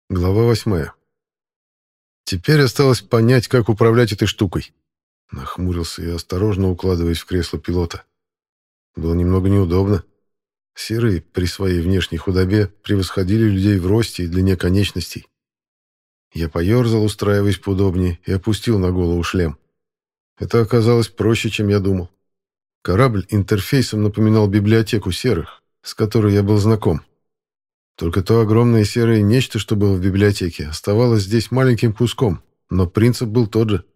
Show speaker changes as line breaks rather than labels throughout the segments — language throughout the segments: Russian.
Глава 8. Теперь осталось понять, как управлять этой штукой. Нахмурился я, осторожно укладываясь в кресло пилота. Было немного неудобно. Серые при своей внешней худобе превосходили людей в росте и длине конечностей. Я поерзал, устраиваясь поудобнее, и опустил на голову шлем. Это оказалось проще, чем я думал. Корабль интерфейсом напоминал библиотеку серых, с которой я был знаком. Только то огромное серое нечто, что было в библиотеке, оставалось здесь маленьким куском, но принцип был тот же.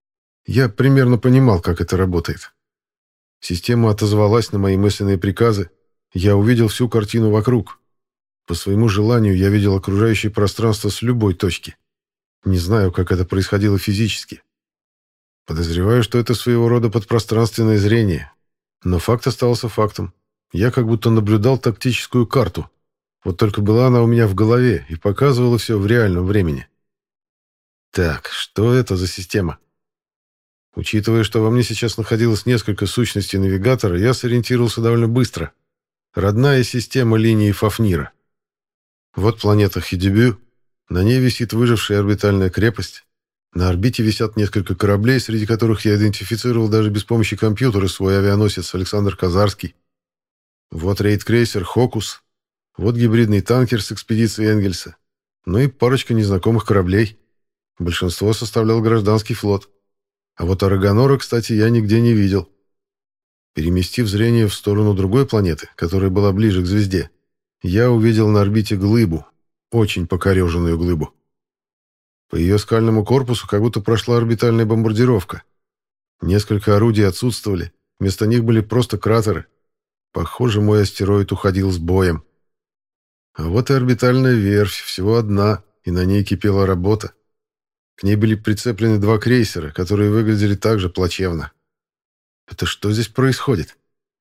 Я примерно понимал, как это работает. Система отозвалась на мои мысленные приказы. Я увидел всю картину вокруг. По своему желанию я видел окружающее пространство с любой точки. Не знаю, как это происходило физически. Подозреваю, что это своего рода подпространственное зрение. Но факт остался фактом. Я как будто наблюдал тактическую карту. Вот только была она у меня в голове и показывала все в реальном времени. Так, что это за система? Учитывая, что во мне сейчас находилось несколько сущностей навигатора, я сориентировался довольно быстро. Родная система линии Фафнира. Вот планета Хидебю. На ней висит выжившая орбитальная крепость. На орбите висят несколько кораблей, среди которых я идентифицировал даже без помощи компьютера свой авианосец Александр Казарский. Вот рейд-крейсер «Хокус». Вот гибридный танкер с экспедиции Энгельса. Ну и парочка незнакомых кораблей. Большинство составлял гражданский флот. А вот Арагонора, кстати, я нигде не видел. Переместив зрение в сторону другой планеты, которая была ближе к звезде, я увидел на орбите глыбу, очень покореженную глыбу. По ее скальному корпусу как будто прошла орбитальная бомбардировка. Несколько орудий отсутствовали, вместо них были просто кратеры. Похоже, мой астероид уходил с боем. А вот и орбитальная верфь, всего одна, и на ней кипела работа. К ней были прицеплены два крейсера, которые выглядели также плачевно. Это что здесь происходит?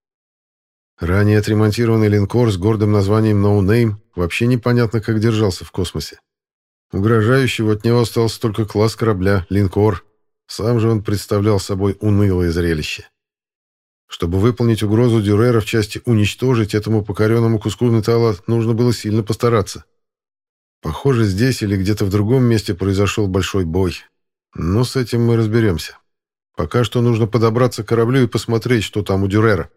Ранее отремонтированный линкор с гордым названием «No Name» вообще непонятно, как держался в космосе. Угрожающего от него остался только класс корабля, линкор. Сам же он представлял собой унылое зрелище. Чтобы выполнить угрозу Дюрера в части уничтожить этому покоренному куску металла, нужно было сильно постараться. Похоже, здесь или где-то в другом месте произошел большой бой. Но с этим мы разберемся. Пока что нужно подобраться к кораблю и посмотреть, что там у Дюрера.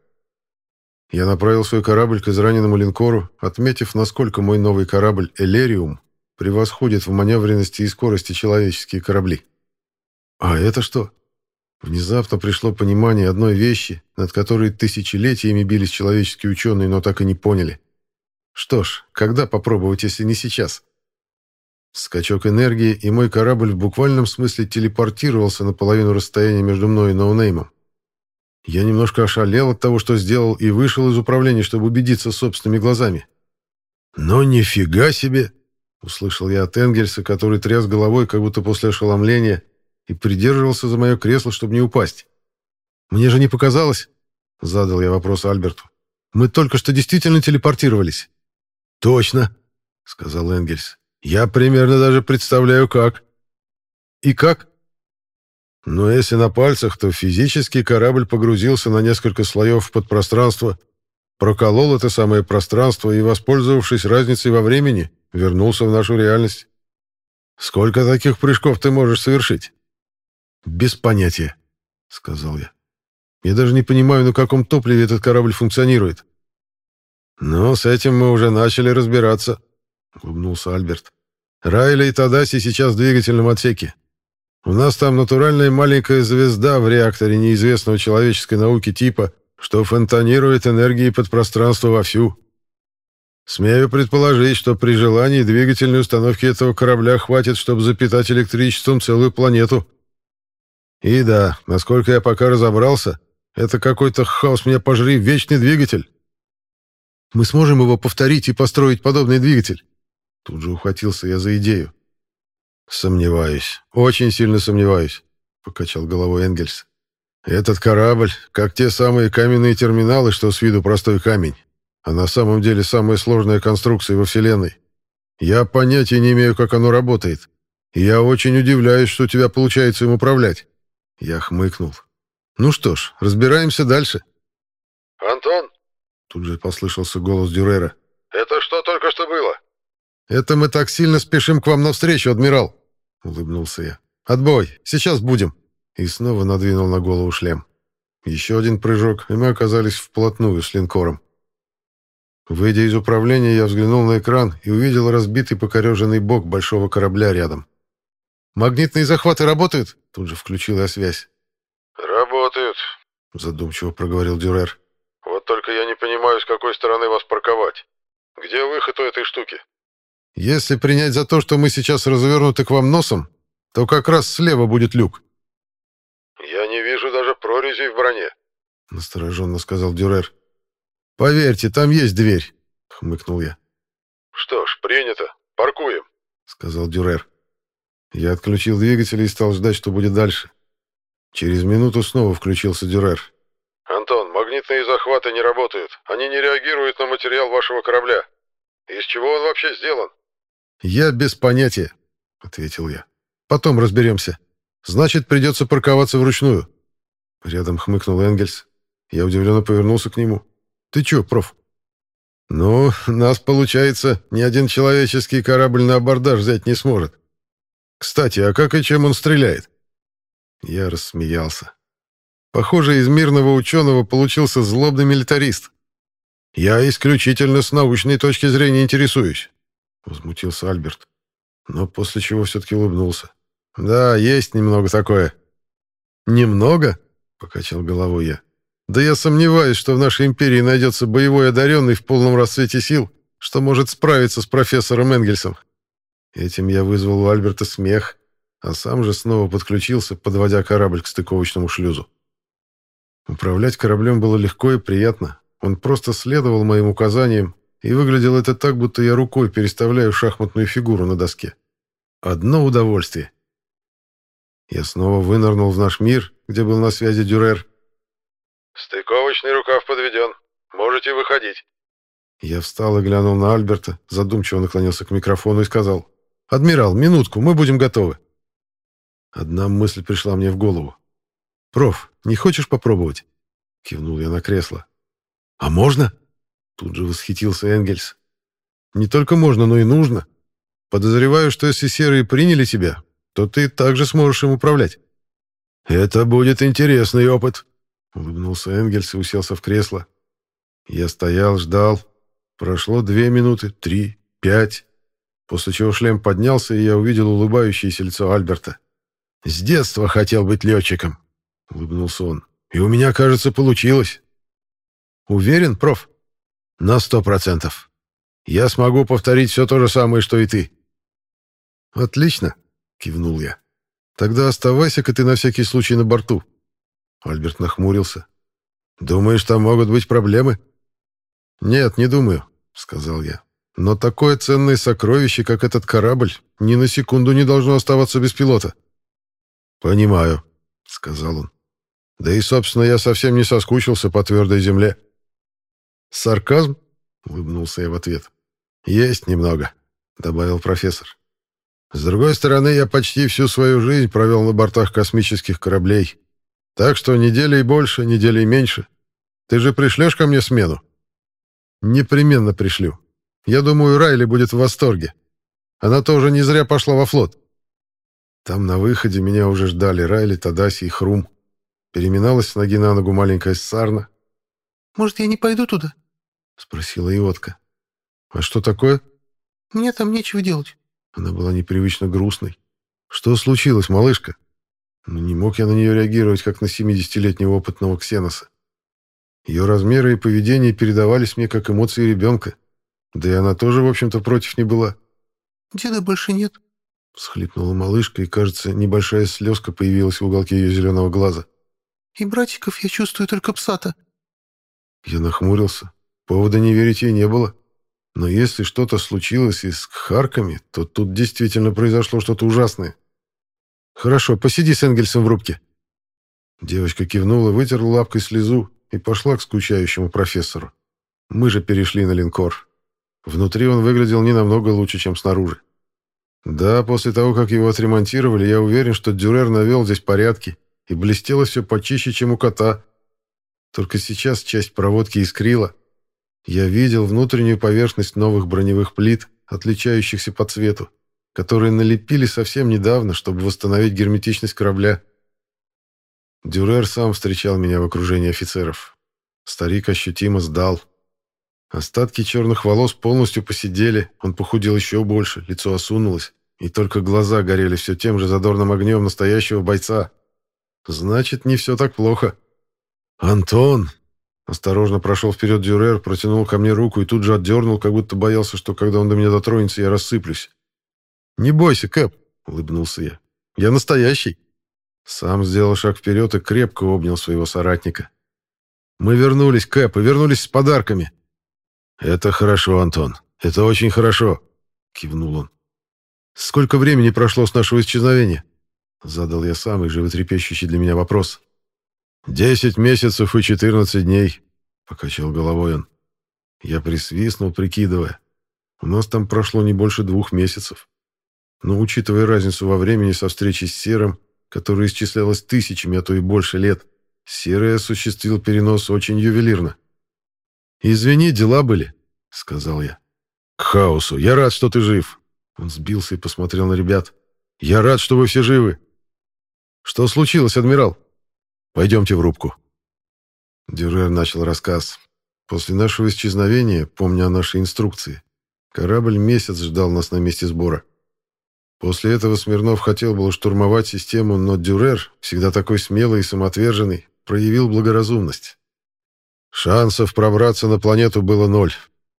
Я направил свой корабль к израненному линкору, отметив, насколько мой новый корабль «Элериум» превосходит в маневренности и скорости человеческие корабли. А это что? Внезапно пришло понимание одной вещи, над которой тысячелетиями бились человеческие ученые, но так и не поняли. Что ж, когда попробовать, если не сейчас? Скачок энергии, и мой корабль в буквальном смысле телепортировался на половину расстояния между мной и ноунеймом. Я немножко ошалел от того, что сделал, и вышел из управления, чтобы убедиться собственными глазами. «Но нифига себе!» — услышал я от Энгельса, который тряс головой, как будто после ошеломления, и придерживался за мое кресло, чтобы не упасть. «Мне же не показалось?» — задал я вопрос Альберту. «Мы только что действительно телепортировались». «Точно», — сказал Энгельс. «Я примерно даже представляю, как». «И как?» «Но если на пальцах, то физически корабль погрузился на несколько слоев в подпространство, проколол это самое пространство и, воспользовавшись разницей во времени, вернулся в нашу реальность. Сколько таких прыжков ты можешь совершить?» «Без понятия», — сказал я. «Я даже не понимаю, на каком топливе этот корабль функционирует». «Ну, с этим мы уже начали разбираться», — улыбнулся Альберт. «Райли и Тадаси сейчас в двигательном отсеке. У нас там натуральная маленькая звезда в реакторе неизвестного человеческой науки типа, что фонтанирует энергией подпространства вовсю. Смею предположить, что при желании двигательной установки этого корабля хватит, чтобы запитать электричеством целую планету. И да, насколько я пока разобрался, это какой-то хаос меня пожри вечный двигатель». «Мы сможем его повторить и построить подобный двигатель?» Тут же ухватился я за идею. «Сомневаюсь, очень сильно сомневаюсь», — покачал головой Энгельс. «Этот корабль, как те самые каменные терминалы, что с виду простой камень, а на самом деле самая сложная конструкция во Вселенной. Я понятия не имею, как оно работает. И я очень удивляюсь, что у тебя получается им управлять». Я хмыкнул. «Ну что ж, разбираемся дальше».
«Антон?»
Тут же послышался голос Дюрера.
«Это что только что было?»
«Это мы так сильно спешим к вам навстречу, адмирал!» — улыбнулся я. «Отбой! Сейчас будем!» И снова надвинул на голову шлем. Еще один прыжок, и мы оказались вплотную с линкором. Выйдя из управления, я взглянул на экран и увидел разбитый покореженный бок большого корабля рядом. «Магнитные захваты работают?» — тут же включил я связь.
«Работают», —
задумчиво проговорил Дюрер.
«Вот только я не понимаю, с какой стороны вас парковать. Где выход у этой штуки?»
«Если принять за то, что мы сейчас развернуты к вам носом, то как раз слева будет люк».
«Я не вижу даже прорезей в броне»,
— настороженно сказал Дюрер. «Поверьте, там есть дверь», — хмыкнул я.
«Что ж, принято. Паркуем»,
— сказал Дюрер. Я отключил двигатель и стал ждать, что будет дальше. Через минуту снова включился Дюрер.
«Антон, магнитные захваты не работают. Они не реагируют на материал вашего корабля. Из чего он вообще сделан?»
«Я без понятия», — ответил я. «Потом разберемся. Значит, придется парковаться вручную». Рядом хмыкнул Энгельс. Я удивленно повернулся к нему. «Ты чё, проф?» «Ну, нас, получается, ни один человеческий корабль на абордаж взять не сможет. Кстати, а как и чем он стреляет?» Я рассмеялся. Похоже, из мирного ученого получился злобный милитарист. «Я исключительно с научной точки зрения интересуюсь», — возмутился Альберт. Но после чего все-таки улыбнулся. «Да, есть немного такое». «Немного?» — покачал головой я. «Да я сомневаюсь, что в нашей империи найдется боевой одаренный в полном расцвете сил, что может справиться с профессором Энгельсом». Этим я вызвал у Альберта смех, а сам же снова подключился, подводя корабль к стыковочному шлюзу. Управлять кораблем было легко и приятно. Он просто следовал моим указаниям, и выглядело это так, будто я рукой переставляю шахматную фигуру на доске. Одно удовольствие. Я снова вынырнул в наш мир, где был на связи Дюрер.
«Стыковочный рукав подведен. Можете выходить».
Я встал и глянул на Альберта, задумчиво наклонился к микрофону и сказал: «Адмирал, минутку, мы будем готовы». Одна мысль пришла мне в голову. «Проф, не хочешь попробовать?» Кивнул я на кресло. «А можно?» Тут же восхитился Энгельс. «Не только можно, но и нужно. Подозреваю, что если серые приняли тебя, то ты также сможешь им управлять». «Это будет интересный опыт», — улыбнулся Энгельс и уселся в кресло. Я стоял, ждал. Прошло 2 минуты, 3, 5, после чего шлем поднялся, и я увидел улыбающееся лицо Альберта. «С детства хотел быть летчиком», — улыбнулся он. «И у меня, кажется, получилось». «Уверен, проф?» «На 100%. Я смогу повторить все то же самое, что и ты». «Отлично», — кивнул я. «Тогда оставайся-ка ты на всякий случай на борту». Альберт нахмурился. «Думаешь, там могут быть проблемы?» «Нет, не думаю», — сказал я. «Но такое ценное сокровище, как этот корабль, ни на секунду не должно оставаться без пилота». «Понимаю», — сказал он. «Да и, собственно, я совсем не соскучился по твердой земле». «Сарказм?» — улыбнулся я в ответ. «Есть немного», — добавил профессор. «С другой стороны, я почти всю свою жизнь провел на бортах космических кораблей. Так что недели и больше, недели и меньше. Ты же пришлешь ко мне смену?» «Непременно пришлю. Я думаю, Райли будет в восторге. Она тоже не зря пошла во флот». Там на выходе меня уже ждали Райли, Тадаси и Хрум. Переминалась с ноги на ногу маленькая Сарна.
«Может, я не пойду туда?»
— спросила Иотка. «А что такое?»
«Мне там нечего делать».
Она была непривычно грустной. «Что случилось, малышка?» Но не мог я на нее реагировать, как на 70-летнего опытного ксеноса. Ее размеры и поведение передавались мне как эмоции ребенка. Да и она тоже, в общем-то, против не была.
«Деда больше нет»,
— всхлипнула малышка, и, кажется, небольшая слезка появилась в уголке ее зеленого глаза.
«И братиков я чувствую только Псата».
Я нахмурился. Повода не верить ей не было. Но если что-то случилось и с кхарками, то тут действительно произошло что-то ужасное. «Хорошо, посиди с Энгельсом в рубке». Девочка кивнула, вытерла лапкой слезу и пошла к скучающему профессору. Мы же перешли на линкор. Внутри он выглядел не намного лучше, чем снаружи. Да, после того, как его отремонтировали, я уверен, что Дюрер навел здесь порядки, и блестело все почище, чем у кота. Только сейчас часть проводки искрила. Я видел внутреннюю поверхность новых броневых плит, отличающихся по цвету, которые налепили совсем недавно, чтобы восстановить герметичность корабля. Дюрер сам встречал меня в окружении офицеров. Старик ощутимо сдал. Остатки черных волос полностью поседели, он похудел еще больше, лицо осунулось, и только глаза горели все тем же задорным огнем настоящего бойца. Значит, не все так плохо. «Антон!» Осторожно прошел вперед Дюрер, протянул ко мне руку и тут же отдернул, как будто боялся, что когда он до меня дотронется, я рассыплюсь. «Не бойся, Кэп!» — улыбнулся я. «Я настоящий!» Сам сделал шаг вперед и крепко обнял своего соратника. «Мы вернулись, Кэп, и вернулись с подарками!» «Это хорошо, Антон, это очень хорошо!» — кивнул он. «Сколько времени прошло с нашего исчезновения?» — задал я самый животрепещущий для меня вопрос. 10 месяцев и 14 дней», — покачал головой он. Я присвистнул, прикидывая. У нас там прошло не больше 2 месяцев. Но, учитывая разницу во времени со встречей с Серым, которая исчислялась тысячами, а то и больше лет, Серый осуществил перенос очень ювелирно. «Извини, дела были», — сказал я. «К хаосу. Я рад, что ты жив». Он сбился и посмотрел на ребят. «Я рад, что вы все живы». «Что случилось, адмирал?» «Пойдемте в рубку». Дюрер начал рассказ. После нашего исчезновения, помня о нашей инструкции, корабль месяц ждал нас на месте сбора. После этого Смирнов хотел было штурмовать систему, но Дюрер, всегда такой смелый и самоотверженный, проявил благоразумность. Шансов пробраться на планету было 0.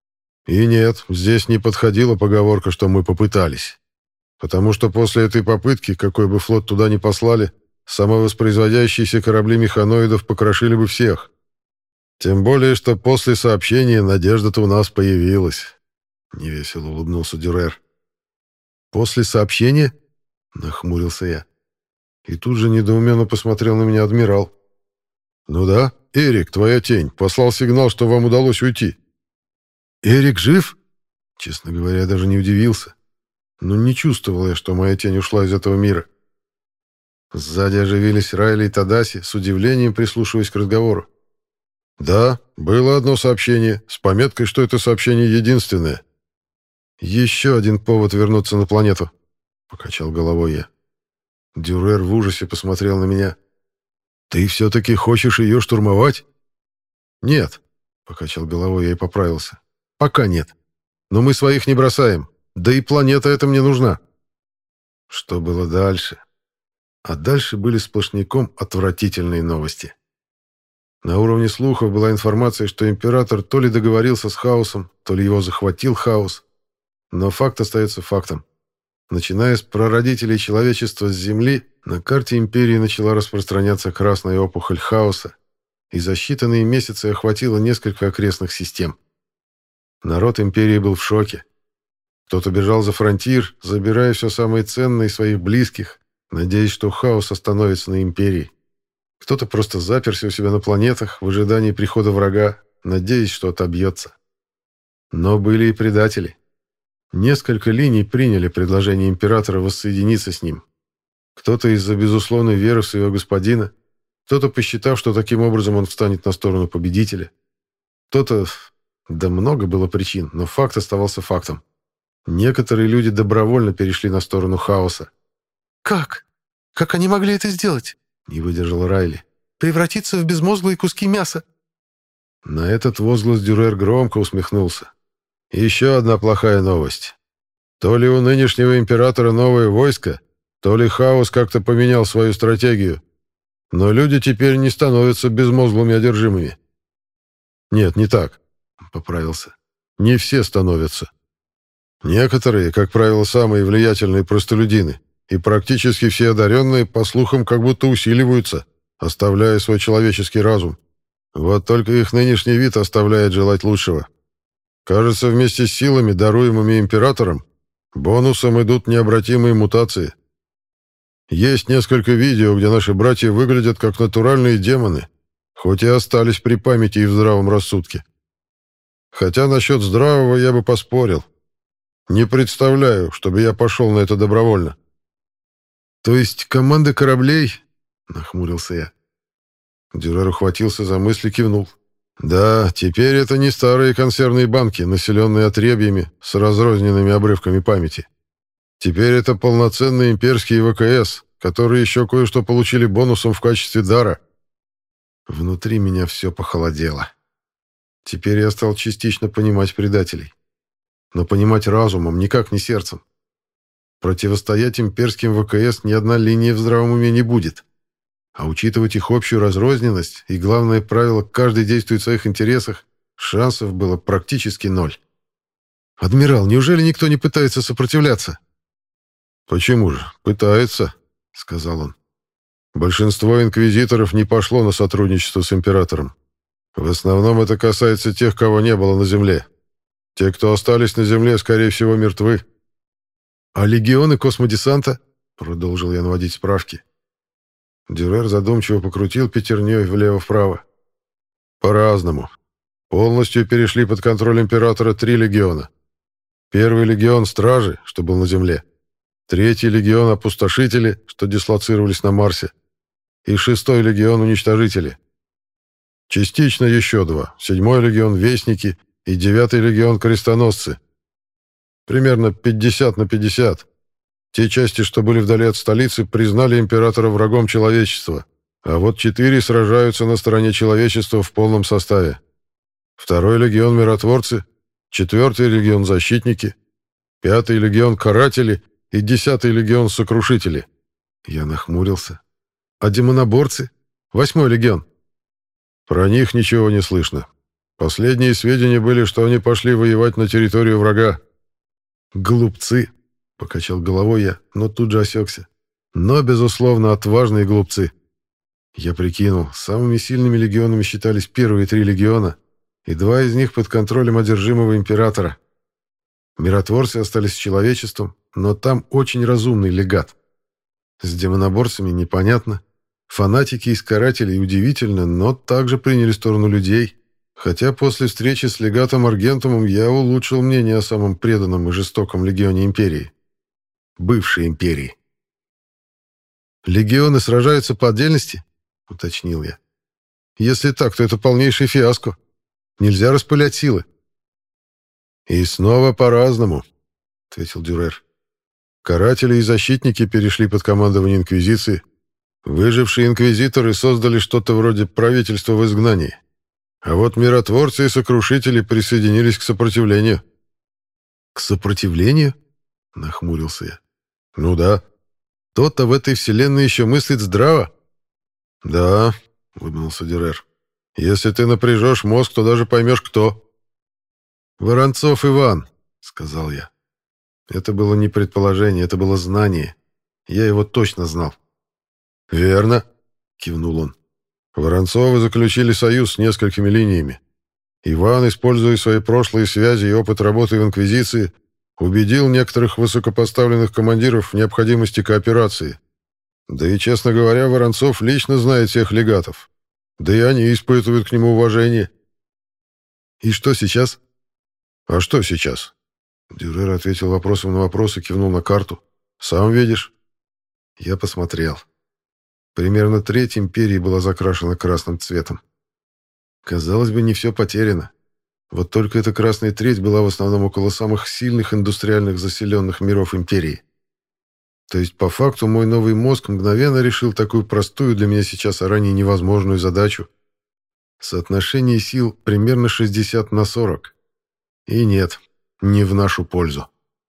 И нет, здесь не подходила поговорка, что мы попытались. Потому что после этой попытки, какой бы флот туда ни послали, самовоспроизводящиеся корабли механоидов покрошили бы всех. Тем более, что после сообщения надежда-то у нас появилась. Невесело улыбнулся Дюрер. «После сообщения?» — нахмурился я. И тут же недоуменно посмотрел на меня адмирал. «Ну да, Эрик, твоя тень, послал сигнал, что вам удалось уйти». «Эрик жив?» Честно говоря, я даже не удивился. Но не чувствовал я, что моя тень ушла из этого мира. Сзади оживились Райли и Тадаси, с удивлением прислушиваясь к разговору. «Да, было одно сообщение, с пометкой, что это сообщение единственное». «Еще один повод вернуться на планету», — покачал головой я. Дюрер в ужасе посмотрел на меня. «Ты все-таки хочешь ее штурмовать?» «Нет», — покачал головой я и поправился. «Пока нет. Но мы своих не бросаем. Да и планета эта мне нужна». Что было дальше? А дальше были сплошняком отвратительные новости. На уровне слухов была информация, что император то ли договорился с хаосом, то ли его захватил хаос. Но факт остается фактом. Начиная с прародителей человечества с Земли, на карте империи начала распространяться красная опухоль хаоса, и за считанные месяцы охватила несколько окрестных систем. Народ империи был в шоке. Кто-то бежал за фронтир, забирая все самое ценное из своих близких, надеясь, что хаос остановится на империи. Кто-то просто заперся у себя на планетах в ожидании прихода врага, надеясь, что отобьется. Но были и предатели. Несколько линий приняли предложение императора воссоединиться с ним. Кто-то из-за безусловной веры в своего господина, кто-то посчитав, что таким образом он встанет на сторону победителя. Кто-то... Да много было причин, но факт оставался фактом. Некоторые люди добровольно перешли на сторону хаоса.
«Как? Как они могли это сделать?» —
не выдержал Райли.
«Превратиться в безмозглые куски мяса?»
На этот возглас Дюрер громко усмехнулся. «Еще одна плохая новость. То ли у нынешнего императора новое войско, то ли хаос как-то поменял свою стратегию. Но люди теперь не становятся безмозглыми одержимыми». «Нет, не так», — поправился. «Не все становятся. Некоторые, как правило, самые влиятельные простолюдины, и практически все одаренные, по слухам, как будто усиливаются, оставляя свой человеческий разум. Вот только их нынешний вид оставляет желать лучшего. Кажется, вместе с силами, даруемыми императором, бонусом идут необратимые мутации. Есть несколько видео, где наши братья выглядят как натуральные демоны, хоть и остались при памяти и в здравом рассудке. Хотя насчет здравого я бы поспорил. Не представляю, чтобы я пошел на это добровольно». «То есть команда кораблей?» — нахмурился я. Дюрер ухватился за мысли, кивнул. Да, теперь это не старые консервные банки, населенные отребьями с разрозненными обрывками памяти. Теперь это полноценные имперские ВКС, которые еще кое-что получили бонусом в качестве дара. Внутри меня все похолодело. Теперь я стал частично понимать предателей. Но понимать разумом, никак не сердцем. Противостоять имперским ВКС ни одна линия в здравом уме не будет. А учитывать их общую разрозненность и, главное правило, каждый действует в своих интересах, шансов было практически ноль. «Адмирал, неужели никто не пытается сопротивляться?» «Почему же? Пытается», — сказал он. «Большинство инквизиторов не пошло на сотрудничество с императором. В основном это касается тех, кого не было на земле. Те, кто остались на земле, скорее всего, мертвы». «А легионы космодесанта?» — продолжил я наводить справки. Дюрер задумчиво покрутил пятерней влево-вправо. «По-разному. Полностью перешли под контроль императора 3 легиона. Первый легион — стражи, что был на земле. Третий легион — опустошители, что дислоцировались на Марсе. И 6-й легион — уничтожители. Частично еще 2. 7-й легион — вестники и 9-й легион — крестоносцы. Примерно 50 на 50. Те части, что были вдали от столицы, признали императора врагом человечества, а вот 4 сражаются на стороне человечества в полном составе. 2-й легион — миротворцы, 4-й легион — защитники, 5-й легион — каратели и 10-й легион — сокрушители. Я нахмурился. А демоноборцы? 8-й легион? Про них ничего не слышно. Последние сведения были, что они пошли воевать на территорию врага. Глупцы, покачал головой я, но тут же осекся. Но, безусловно, отважные глупцы. Я прикинул, самыми сильными легионами считались первые 3 легиона, и 2 из них под контролем одержимого императора. Миротворцы остались с человечеством, но там очень разумный легат. С демоноборцами непонятно. Фанатики из карателей удивительно, но также приняли сторону людей, хотя после встречи с легатом Аргентумом я улучшил мнение о самом преданном и жестоком легионе империи. Бывшей империи. «Легионы сражаются по отдельности?» — уточнил я. «Если так, то это полнейший фиаско. Нельзя распылять силы». «И снова по-разному», — ответил Дюрер. «Каратели и защитники перешли под командование Инквизиции. Выжившие инквизиторы создали что-то вроде правительства в изгнании. А вот миротворцы и сокрушители присоединились к сопротивлению». «К сопротивлению?» — нахмурился я. «Ну да. Кто-то в этой вселенной еще мыслит здраво». «Да», — улыбнулся Дюрер. «Если ты напряжешь мозг, то даже поймешь, кто». «Воронцов Иван», — сказал я. Это было не предположение, это было знание. Я его точно знал. «Верно», — кивнул он. «Воронцовы заключили союз с несколькими линиями. Иван, используя свои прошлые связи и опыт работы в Инквизиции, убедил некоторых высокопоставленных командиров в необходимости кооперации. Да и, честно говоря, Воронцов лично знает всех легатов. Да и они испытывают к нему уважение». «И что сейчас?» «А что сейчас?» Дюрер ответил вопросом на вопрос и кивнул на карту. «Сам видишь». Я посмотрел. Примерно треть империи была закрашена красным цветом. Казалось бы, не все потеряно. Вот только эта красная треть была в основном около самых сильных индустриальных заселенных миров империи. То есть, по факту, мой новый мозг мгновенно решил такую простую для меня сейчас, а ранее невозможную задачу. Соотношение сил примерно 60 на 40. И нет, не в нашу пользу.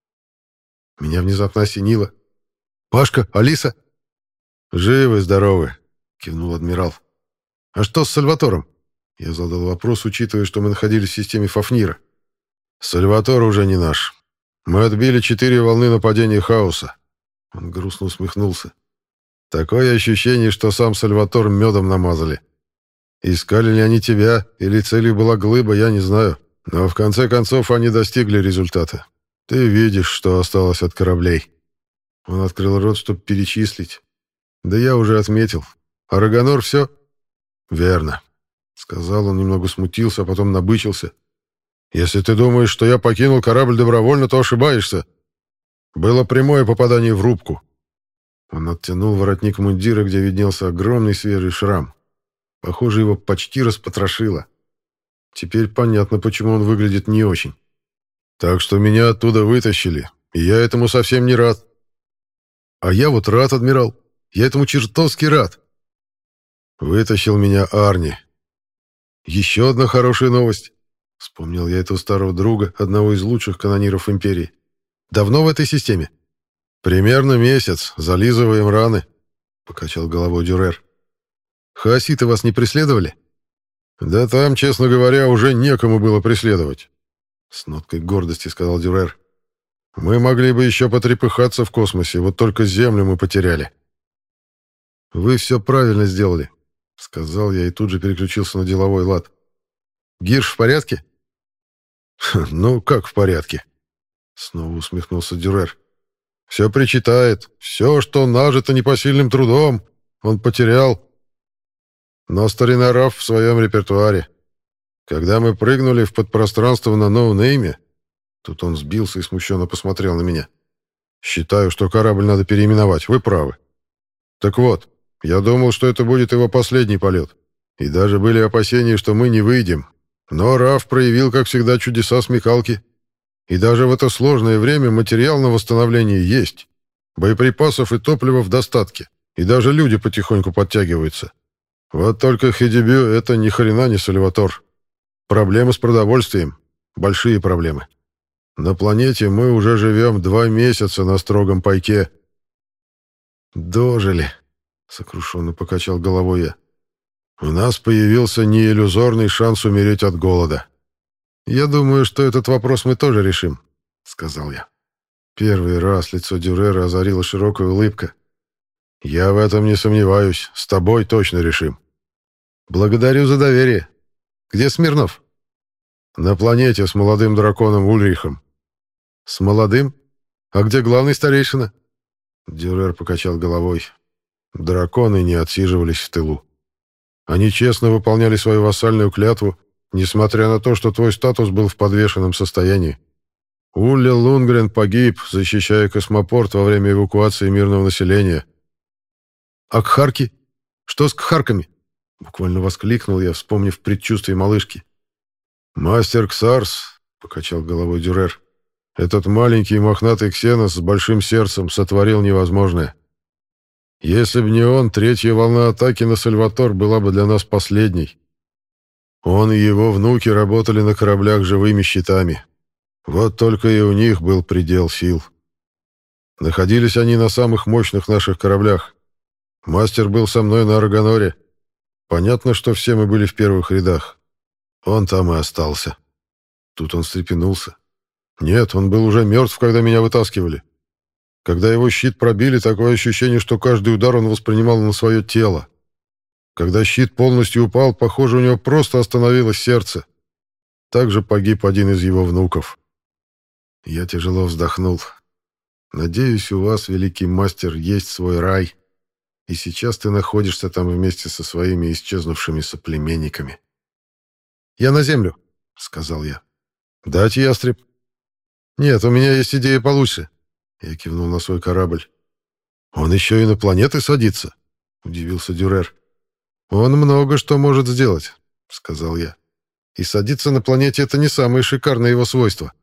Меня внезапно осенило. «Пашка, Алиса?» «Живы-здоровы», — кивнул адмирал. «А что с Сальватором?» Я задал вопрос, учитывая, что мы находились в системе Фафнира. «Сальватор уже не наш. Мы отбили 4 волны нападения хаоса». Он грустно усмехнулся. «Такое ощущение, что сам Сальватор медом намазали. Искали ли они тебя, или целью была глыба, я не знаю. Но в конце концов они достигли результата. Ты видишь, что осталось от кораблей». Он открыл рот, чтобы перечислить. «Да я уже отметил. А Рагонор все?» «Верно», — сказал он, немного смутился, а потом набычился. «Если ты думаешь, что я покинул корабль добровольно, то ошибаешься. Было прямое попадание в рубку». Он оттянул воротник мундира, где виднелся огромный свежий шрам. Похоже, его почти распотрошило. Теперь понятно, почему он выглядит не очень. Так что меня оттуда вытащили, и я этому совсем не рад. А я вот рад, адмирал. Я этому чертовски рад. Вытащил меня Арни. Еще одна хорошая новость. Вспомнил я этого старого друга, одного из лучших канониров Империи. Давно в этой системе? Примерно месяц. Зализываем раны. Покачал головой Дюрер. Хаоситы вас не преследовали? Да там, честно говоря, уже некому было преследовать. С ноткой гордости сказал Дюрер. Мы могли бы еще потрепыхаться в космосе, вот только Землю мы потеряли. Вы все правильно сделали, сказал я и тут же переключился на деловой лад. Гирш в порядке? Ну, как в порядке? Снова усмехнулся Дюрер. Все причитает. Все, что нажито непосильным трудом, он потерял. Но старина Раф в своем репертуаре. Когда мы прыгнули в подпространство на ноунейме, тут он сбился и смущенно посмотрел на меня. Считаю, что корабль надо переименовать, вы правы. Так вот, я думал, что это будет его последний полет. И даже были опасения, что мы не выйдем. Но Раф проявил, как всегда, чудеса смекалки. И даже в это сложное время материал на восстановление есть. Боеприпасов и топлива в достатке. И даже люди потихоньку подтягиваются. Вот только Хедибю — это ни хрена не Сальватор. Проблемы с продовольствием. Большие проблемы. На планете мы уже живем 2 месяца на строгом пайке. «Дожили», — сокрушенно покачал головой я. «У нас появился неиллюзорный шанс умереть от голода. Я думаю, что этот вопрос мы тоже решим», — сказал я. Первый раз лицо Дюрера озарила широкая улыбка. «Я в этом не сомневаюсь. С тобой точно решим». «Благодарю за доверие. Где Смирнов?» «На планете с молодым драконом Ульрихом». «С молодым? А где главный старейшина?» Дюрер покачал головой. «Драконы не отсиживались в тылу. Они честно выполняли свою вассальную клятву, несмотря на то, что твой статус был в подвешенном состоянии. Улли Лунгрен погиб, защищая космопорт во время эвакуации мирного населения». «А кхарки? Что с кхарками?» Буквально воскликнул я, вспомнив предчувствие малышки. «Мастер Ксарс», — покачал головой Дюрер, — «этот маленький мохнатый ксенос с большим сердцем сотворил невозможное. Если бы не он, 3-я волна атаки на Сальватор была бы для нас последней. Он и его внуки работали на кораблях живыми щитами. Вот только и у них был предел сил. Находились они на самых мощных наших кораблях. Мастер был со мной на Арганоре. Понятно, что все мы были в первых рядах. Он там и остался». Тут он встрепенулся. «Нет, он был уже мертв, когда меня вытаскивали. Когда его щит пробили, такое ощущение, что каждый удар он воспринимал на свое тело. Когда щит полностью упал, похоже, у него просто остановилось сердце. Также погиб один из его внуков». Я тяжело вздохнул. «Надеюсь, у вас, великий мастер, есть свой рай, и сейчас ты находишься там вместе со своими исчезнувшими соплеменниками». «Я на землю», — сказал я. «Дать, ястреб?» «Нет, у меня есть идея получше». Я кивнул на свой корабль. «Он еще и на планеты садится?» — удивился Дюрер. «Он много что может сделать», — сказал я. «И садиться на планете — это не самое шикарное его свойство».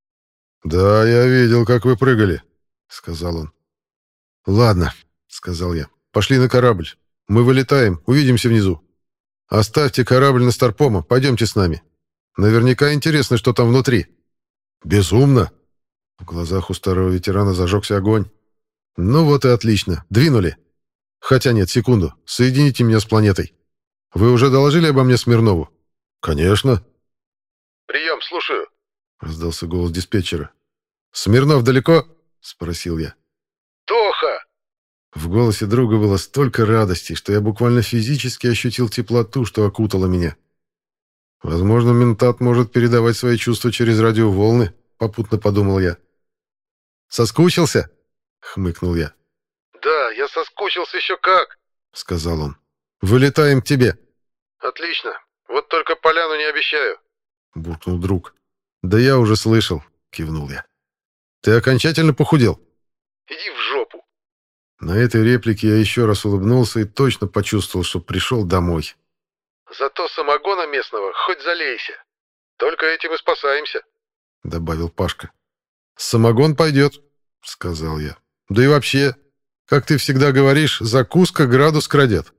«Да, я видел, как вы прыгали», — сказал он. «Ладно», — сказал я. «Пошли на корабль. Мы вылетаем, увидимся внизу. Оставьте корабль на Старпома, пойдемте с нами. Наверняка интересно, что там внутри». «Безумно!» В глазах у старого ветерана зажегся огонь. «Ну вот и отлично. Двинули. Хотя нет, секунду. Соедините меня с планетой. Вы уже доложили обо мне Смирнову?» «Конечно».
«Прием, слушаю»,
— раздался голос диспетчера. «Смирнов далеко?» — спросил я.
«Тоха!»
В голосе друга было столько радости, что я буквально физически ощутил теплоту, что окутала меня. «Возможно, ментат может передавать свои чувства через радиоволны», — попутно подумал я. «Соскучился?» — хмыкнул я.
«Да, я соскучился еще как»,
— сказал он. «Вылетаем к тебе».
«Отлично. Вот только поляну не обещаю»,
— буркнул друг. «Да я уже слышал», — кивнул я. «Ты окончательно похудел?»
«Иди в жопу».
На этой реплике я еще раз улыбнулся и точно почувствовал, что пришел домой.
Зато самогона местного хоть залейся. Только этим и спасаемся»,
— добавил Пашка. «Самогон пойдет», — сказал я. «Да и вообще, как ты всегда говоришь, закуска градус крадет».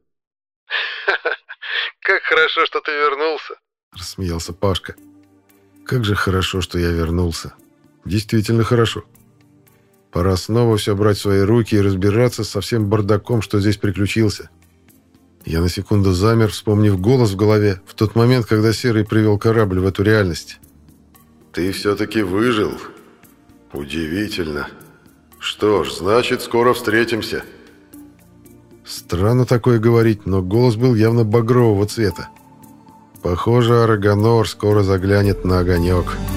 «Как хорошо, что ты вернулся»,
— рассмеялся Пашка. «Как же хорошо, что я вернулся. Действительно хорошо. Пора снова все брать в свои руки и разбираться со всем бардаком, что здесь приключился». Я на секунду замер, вспомнив голос в голове, в тот момент, когда Серый привел корабль в эту реальность.
«Ты все-таки выжил. Удивительно. Что ж, значит, скоро встретимся».
Странно такое говорить, но голос был явно багрового цвета. Похоже, Арагонор скоро заглянет на огонек.